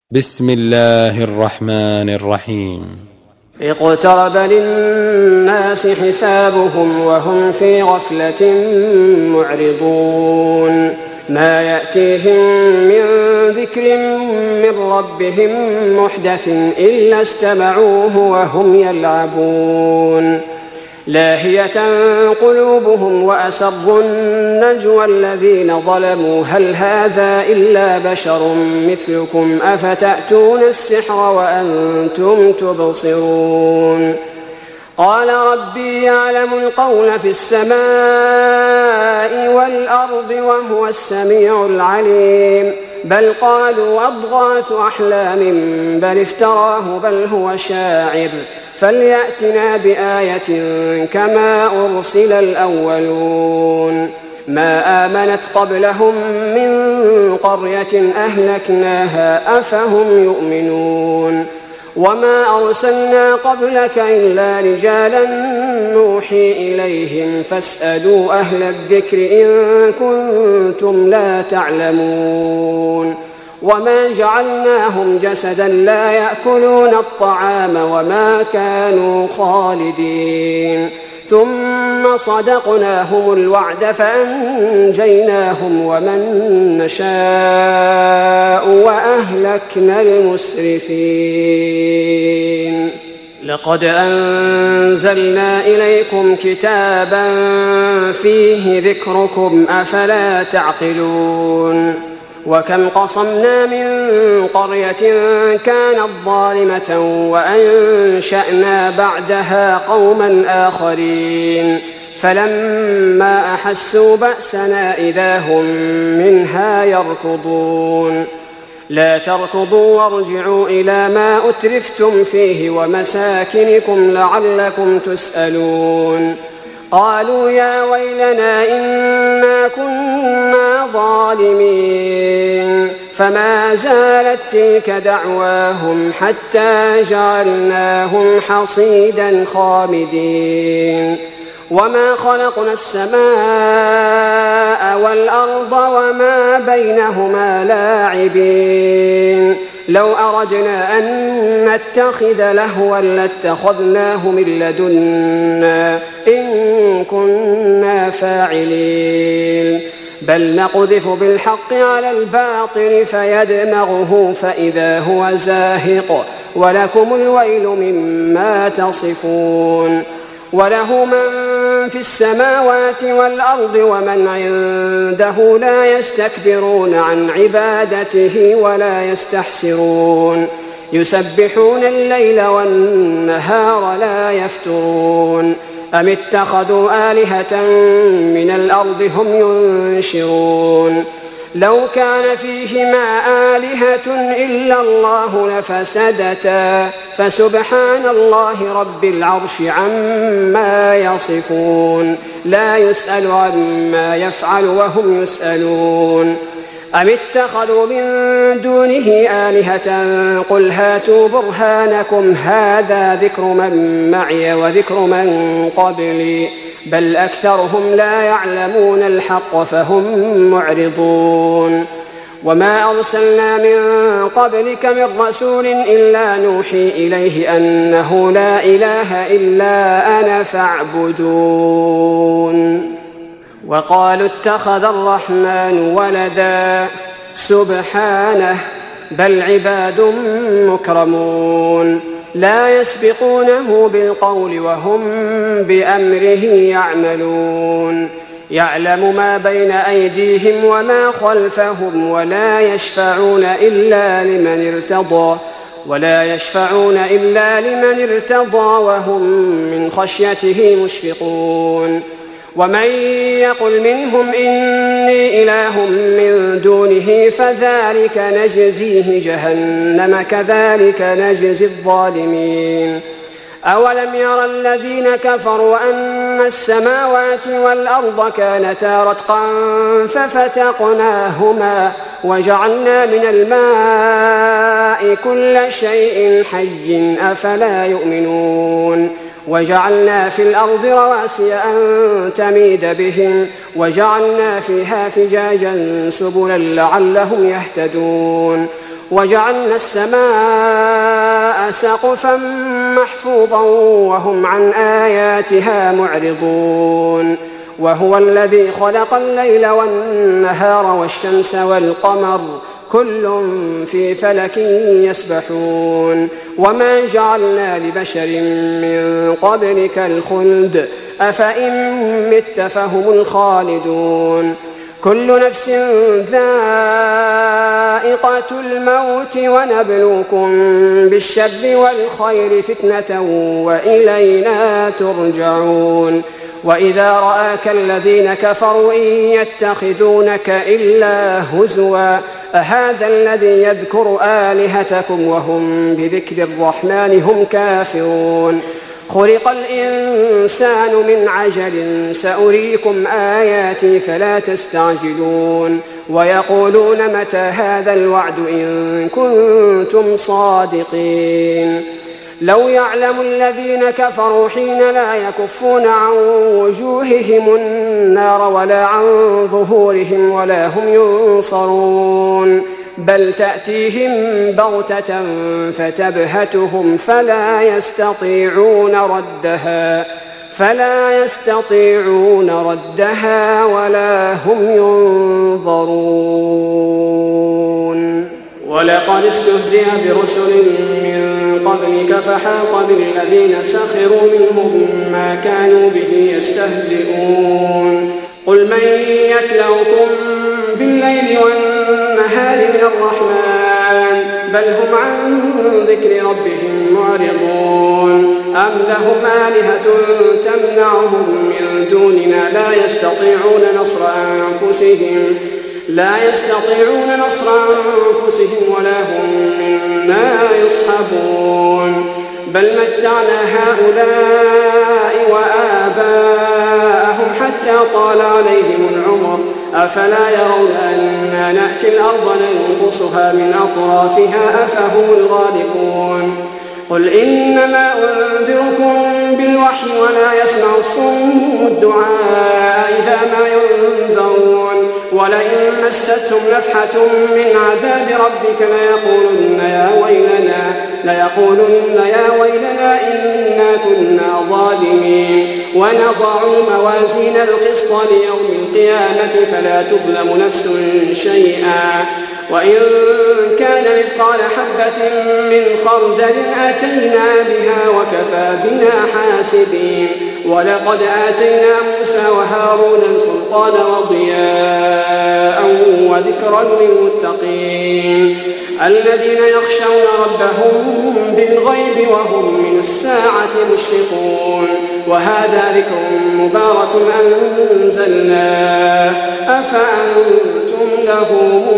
بسم الله الرحمن الرحيم. اقترب للناس حسابهم وهم في غفلة معرضون ما يأتيهم من ذكر من ربهم محدث إلا استمعوه وهم يلعبون لاهية قلوبهم وأسروا النجوى الذين ظلموا هل هذا إلا بشر مثلكم أفتأتون السحر وأنتم تبصرون قال ربي يعلم القول في السماء والأرض وهو السميع العليم بل قالوا أضغاث أحلام بل افتراه بل هو شاعر فليأتنا بآية كما أرسل الأولون ما آمنت قبلهم من قرية أهلكناها أفهم يؤمنون وما أرسلنا قبلك إلا رجالا نوحي إليهم فاسألوا أهل الذكر إن كنتم لا تعلمون وما جعلناهم جسدا لا يأكلون الطعام وما كانوا خالدين ثم صدقناهم الوعد فأنجيناهم ومن نشاء وأهلكنا المسرفين لقد أنزلنا إليكم كتابا فيه ذكركم أفلا تعقلون وكم قصمنا من قرية كانت ظالمة وأنشأنا بعدها قوما آخرين فلما أحسوا بأسنا إذا هم منها يركضون لا تركضوا وارجعوا إلى ما أترفتم فيه ومساكنكم لعلكم تسألون قالوا يا ويلنا إنا كنا ظالمين فما زالت تلك دعواهم حتى جعلناهم حصيدا خامدين وما خلقنا السماء والأرض وما بينهما لاعبين لو أردنا أن نتخذ لهوا لاتخذناه من لدنا إن كنا فاعلين بل نقذف بالحق على الباطل فيدمغه فإذا هو زاهق ولكم الويل مما تصفون وله من في السماوات والأرض ومن عنده لا يستكبرون عن عبادته ولا يستحسرون يسبحون الليل والنهار لا يفترون أم اتخذوا آلهة من الأرض هم ينشرون لو كان فيهما آلهة إلا الله لفسدتا فسبحان الله رب العرش عما يصفون لا يسأل عما يفعل وهم يسألون أم اتخذوا من دونه آلهة قل هاتوا برهانكم هذا ذكر من معي وذكر من قبلي بل أكثرهم لا يعلمون الحق فهم معرضون وما أرسلنا من قبلك من رسول إلا نوحي إليه أنه لا إله إلا أنا فاعبدون وقالوا اتخذ الرحمن ولدا سبحانه بل عباد مكرمون لا يسبقونه بالقول وهم بأمره يعملون يعلم ما بين أيديهم وما خلفهم ولا يشفعون إلا لمن ارتضى وهم من خشيته مشفقون ومن يقل منهم إني إله من دونه فذلك نجزيه جهنم كذلك نجزي الظالمين أولم يرى الذين كفروا أن السماوات والأرض كانتا رتقا ففتقناهما وجعلنا من الماء كل شيء حي أفلا يؤمنون وجعلنا في الأرض رواسي أن تميد بهم وجعلنا فيها فجاجا سبلا لعلهم يهتدون وجعلنا السماء سقفا محفوظا وهم عن آياتها معرضون وهو الذي خلق الليل والنهار والشمس والقمر كل في فلك يسبحون وما جعلنا لبشر من قبلك الخلد أفإن مت فهم الخالدون كل نفس ذائقة الموت ونبلوكم بالشر والخير فتنة وإلينا ترجعون وإذا رآك الذين كفروا إن يتخذونك إلا هزوا أهذا الذي يذكر آلهتكم وهم بذكر الرحمن هم كافرون خلق الإنسان من عجل سأريكم آياتي فلا تستعجلون ويقولون متى هذا الوعد إن كنتم صادقين لو يعلم الذين كفروا حين لا يكفون عن وجوههم النار ولا عن ظهورهم ولا هم ينصرون بل تأتيهم بغتة فتبهتهم فلا يستطيعون ردها ولا هم ينظرون ولقد استهزئ برسل من قبلك فحاق بالذين سخروا منهم ما كانوا به يستهزئون قل من يكلؤكم بالليل والنهار من الرحمن بل هم عن ذكر ربهم معرضون أم لهم آلهة تمنعهم من دوننا لا يستطيعون نصر أنفسهم ولا هم منا يصحبون بل متعنا هؤلاء وآباءهم حتى طال عليهم العمر أفلا يرون أنا نأتي الأرض ننقصها من أطرافها أفهم الغالبون قل إنما أنذركم بالوحي ولا يسمع الصم الدعاء إذا ما ينذرون ولئن مستهم نفحة من عذاب ربك ليقولن يا ويلنا إنا كنا ظالمين ونضع الموازين القسط ليوم القيامة فلا تظلم نفس شيئا وإن كان مثقال حبة من خردل أتينا بها وكفى بنا حاسبين ولقد آتينا موسى وهارون الفرقان وضياء وذكرا للمتقين الذين يخشون ربهم بالغيب وهم من الساعة مشفقون وهذا ذكر مبارك أنزلناه أفأنتم له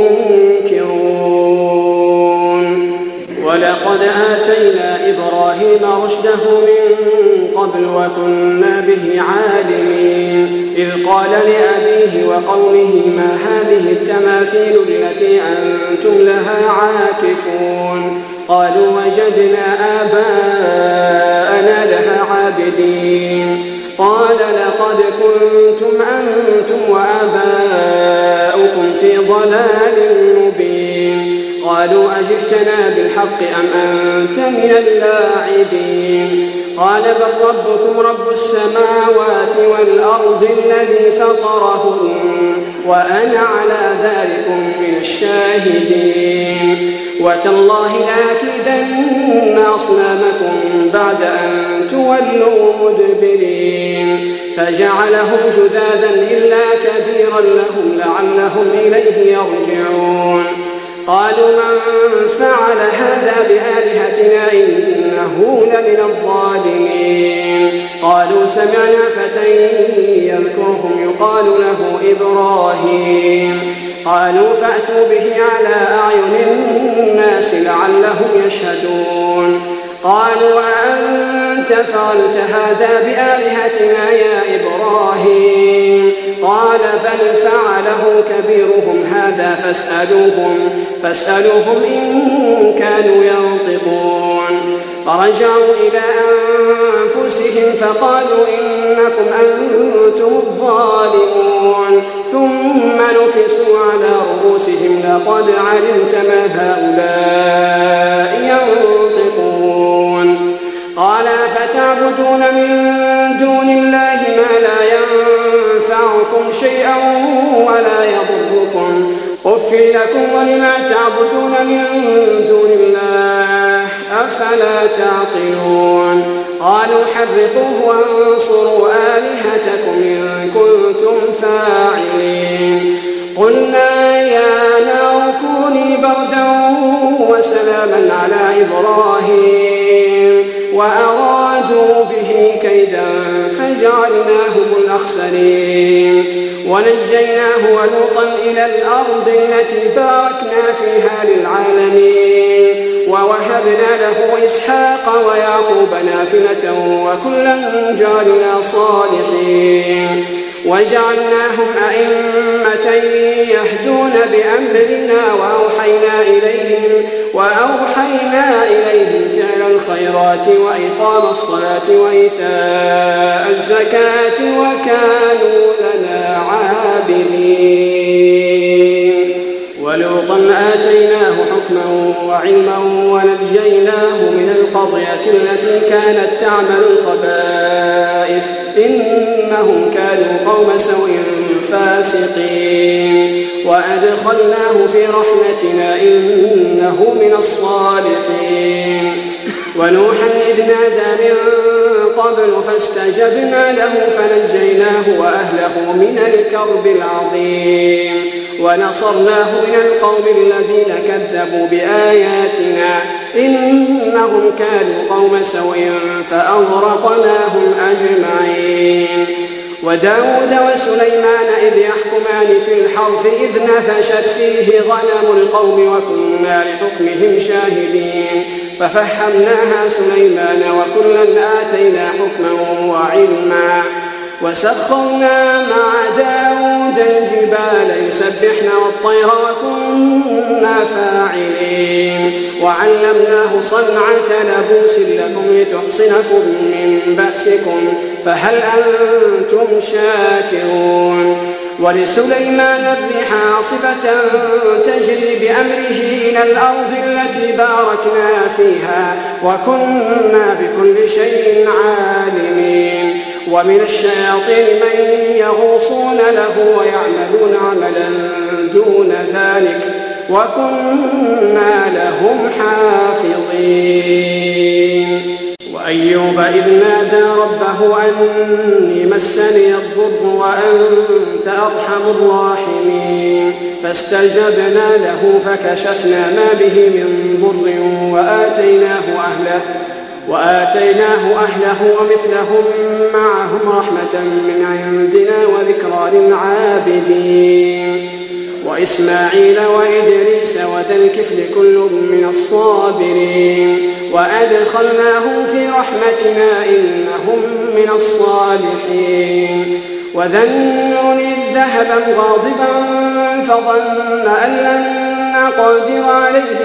منكرون ولقد آتينا إبراهيم رشده من قبل وكنا به عالمين إذ قال لأبيه وقومه ما هذه التماثيل التي أنتم لها عاكفون قالوا وجدنا آباءنا لها عابدين قال لقد كنتم أنتم وآباؤكم في ضلال مبين قالوا أجئتنا بالحق أم أنت من اللاعبين قال بل ربكم رب السماوات والأرض الذي فطرهن وأنا على ذلك من الشاهدين وتالله لأكيدن أصنامكم بعد أن تولوا مدبرين فجعلهم جذاذا إلا كبيرا لهم لعلهم إليه يرجعون قالوا من فعل هذا بآلهتنا إنه لمن الظالمين قالوا سمعنا فتى يذكرهم يقال له إبراهيم قالوا فأتوا به على أعين الناس لعلهم يشهدون قالوا أأنت فعلت هذا بآلهتنا يا إبراهيم قال بل فعله كبيرهم هذا فاسألوهم إن كانوا ينطقون فرجعوا إلى أنفسهم فقالوا إنكم أنتم الظالمون ثم نكسوا على رؤوسهم لقد علمت ما هؤلاء ينطقون قال فتعبدون من دون الله ما لا ينفعكم شيئا ولا يضركم أف لكم ولما تعبدون من دون الله أفلا تعقلون قالوا حرقوه وانصروا آلهتكم إن كنتم فاعلين قلنا يا نار كوني بردا وسلاما على إبراهيم وأرادوا به كيدا فجعلناهم الأخسرين ونجيناه ولوطا إلى الأرض التي باركنا فيها للعالمين ووهبنا له إسحاق ويعقوب نافلة وكلا جعلنا صالحين وجعلناهم أئمة يهدون بأمرنا وأوحينا إليهم فعل الخيرات وإقام الصلاة وإيتاء الزكاة وكانوا لنا عابدين ولوطا آتيناه حكما وعلما ونجيناه من القرية التي كانت تعمل الخبائث إنهم كانوا قوم سوء فاسقين وأدخلناه في رحمتنا إنه من الصالحين ونوحا إذ نادى من قبل فاستجبنا له فنجيناه وأهله من الكرب العظيم ونصرناه من القوم الذين كذبوا بآياتنا إنهم كانوا قوم سوء فأغرقناهم أجمعين وداود وسليمان إذ يحكمان في الحرث إذ نفشت فيه غنم القوم وكنا لحكمهم شاهدين ففهمناها سليمان وكلا آتينا حكما وعلما وسخرنا مع داود الجبال يسبحن والطير وكنا فاعلين وعلمناه صنعة لبوس لكم لتحصنكم من بأسكم فهل أنتم شاكرون ولسليمان الريح عاصفة تجري بأمره إلى الأرض التي باركنا فيها وكنا بكل شيء عالمين ومن الشياطين من يغوصون له ويعملون عملا دون ذلك وكنا لهم حافظين وأيوب إذ نادى ربه أني مسني الضر وأنت أرحم الراحمين فاستجبنا له فكشفنا ما به من ضر وآتيناه أهله ومثلهم معهم رحمة من عندنا وذكرى للعابدين وإسماعيل وإدريس وذا الكفل كل من الصابرين وأدخلناهم في رحمتنا إنهم من الصالحين وذا النون إذ ذهب مغاضبا فظن أن لن نقدر عليه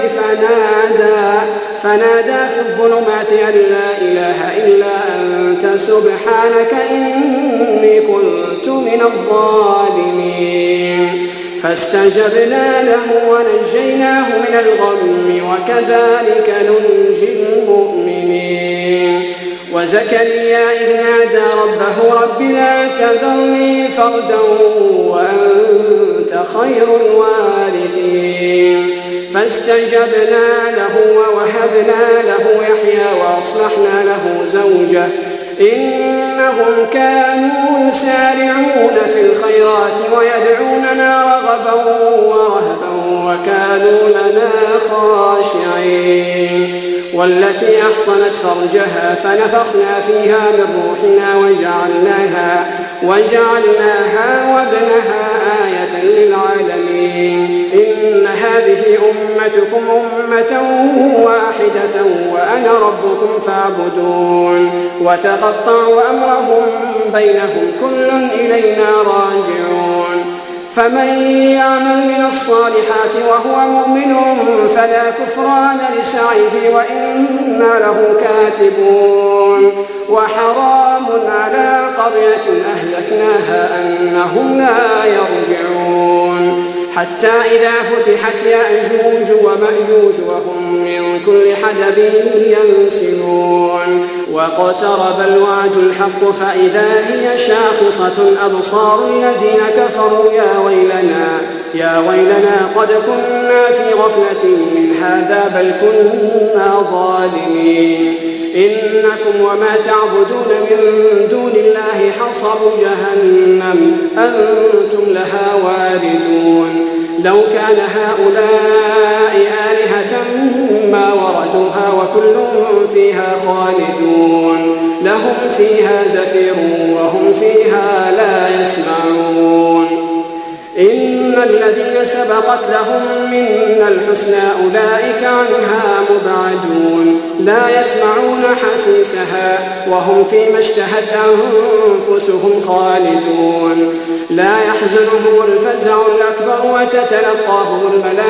فنادى في الظلمات أن لا إله إلا أنت سبحانك إني كنت من الظالمين فاستجبنا له ونجيناه من الغم وكذلك ننجي المؤمنين وزكريا إذ نادى ربه رب لا تذرني فردا وأنت خير الوارثين فاستجبنا له ووهبنا له يحيى وأصلحنا له زوجه إنهم كانوا يسارعون في الخيرات ويدعوننا رغبا ورهبا وكانوا لنا خاشعين والتي أحصنت فرجها فنفخنا فيها من روحنا وجعلناها وابنها آية للعالمين إن هذه أمتكم أمة واحدة وأنا ربكم فاعبدون وتقطعوا أمرهم بينهم كل إلينا راجعون فمن يعمل من الصالحات وهو مؤمن فلا كفران لسعيه وإنا له كاتبون وحرام على قرية أهلكناها أنهم لا يرجعون حتى إذا فتحت يأجوج ومأجوج وهم من كل حدب ينسلون واقترب الوعد الحق فإذا هي شاخصة أبصار الذين كفروا يا ويلنا قد كنا في غفلة من هذا بل كنا ظالمين إنكم وما تعبدون من دون الله حصب جهنم أنتم لها واردون لو كان هؤلاء آلهة ما وردوها وكل فيها خالدون لهم فيها زفير وهم فيها لا يسمعون إن الذين سبقت لهم منا الحسنى أولئك عنها مبعدون لا يسمعون حسيسها وهم فيما اشتهت أنفسهم خالدون لا يحزنهم الفزع الأكبر وتتلقاهم الملائكة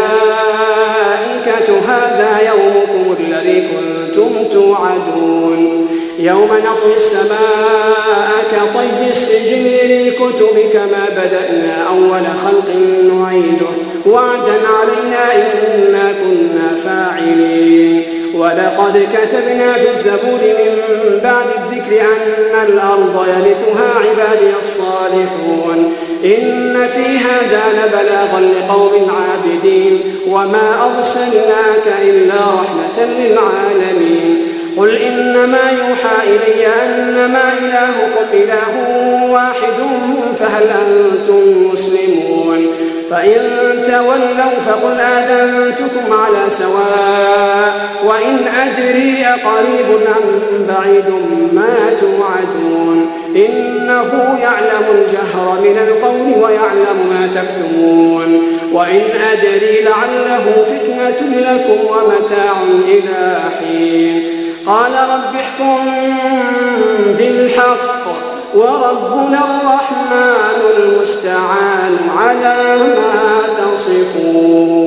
هذا يومكم الذي كنتم توعدون يوم نطوي السماء كطي السجل للكتب كما بدأنا أول خلق نعيده وعدا علينا إنا كنا فاعلين ولقد كتبنا في الزبور من بعد الذكر أن الأرض يرثها عبادي الصالحون إن في هذا لبلاغا لقوم عابدين وما أرسلناك إلا رحمة للعالمين قل إنما يوحى إلي أنما إلهكم إله واحد فهل أنتم مسلمون فإن تولوا فقل آذنتكم على سواء وإن أدري أقريب أم بعيد ما توعدون إنه يعلم الجهر من القول ويعلم ما تكتمون وإن أدري لعله فتنة لكم ومتاع إلى حين قال رب احكم بالحق وربنا الرحمن المستعان على ما تصفون.